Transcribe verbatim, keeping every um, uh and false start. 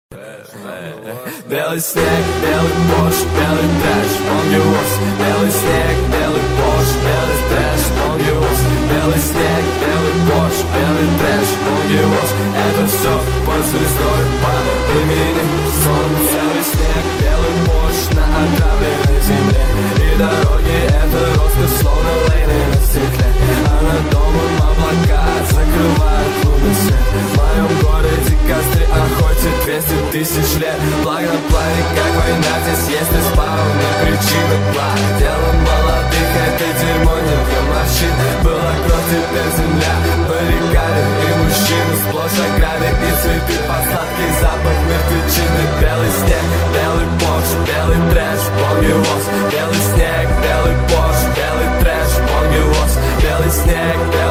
Белый снег, белый Порш, белый трэш, Монгиус. Белый снег, белый Порш, белый трэш, Монгиус. Белый снег, белый Порш, белый трэш, Монгиус. Это все под звездой по имени Сон. Белый снег, белый Порш на отравленной земле. И дороги это роскошь, словно лейны на стекле. А над домом облака закрывают лунный свет. В моем городе костры охотят двести тысяч лет. Благо на плане, как война, здесь есть исправные причины. План делом молодых, это дерьмо не для морщин. Была кровь, теперь земля, баррикады и мужчины. Сплошь ограды и цветы, посадки, запах мертвечины. Белый снег, белый Порш, белый трэш, Монгиус. Белый снег, белый Порш, белый трэш, Монгиус. Белый снег, белый